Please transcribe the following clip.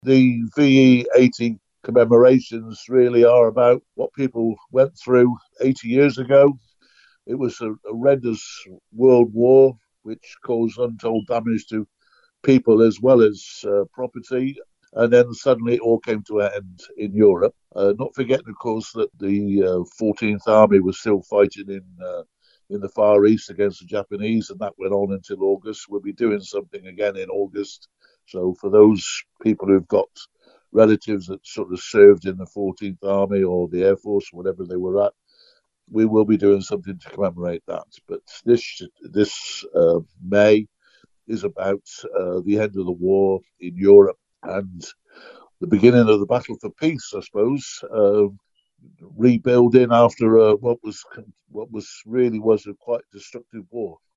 The VE 80 commemorations really are about what people went through 80 years ago. It was a horrendous world war which caused untold damage to people as well as property. And then suddenly it all came to an end in Europe. Not forgetting, of course, that the 14th Army was still fighting in the Far East against the Japanese, and that went on until August. We'll be doing something again in August. So for those people who've got relatives that sort of served in the 14th Army or the Air Force, whatever they were at, we will be doing something to commemorate that. But this May is about the end of the war in Europe and the beginning of the battle for peace, I suppose. Rebuilding after what was really was a quite destructive war.